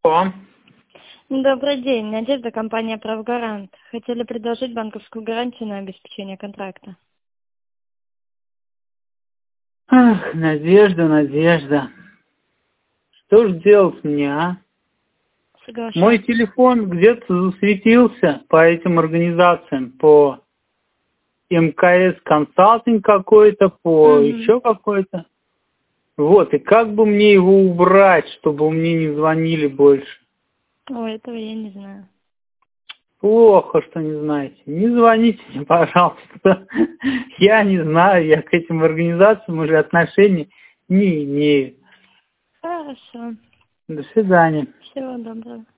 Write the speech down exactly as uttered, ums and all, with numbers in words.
О. Добрый день. Надежда, компания «Правгарант». Хотели предложить банковскую гарантию на обеспечение контракта. Ах, Надежда, Надежда. Что ж делать мне, а? Соглашаюсь. Мой телефон где-то засветился по этим организациям, по эм ка эс консалтинг какой-то, по Угу. еще какой-то. Вот, и как бы мне его убрать, чтобы мне не звонили больше? Ой, этого я не знаю. Плохо, что не знаете. Не звоните мне, пожалуйста. Я не знаю, я к этим организациям уже отношения не имею. Хорошо. До свидания. Всего доброго.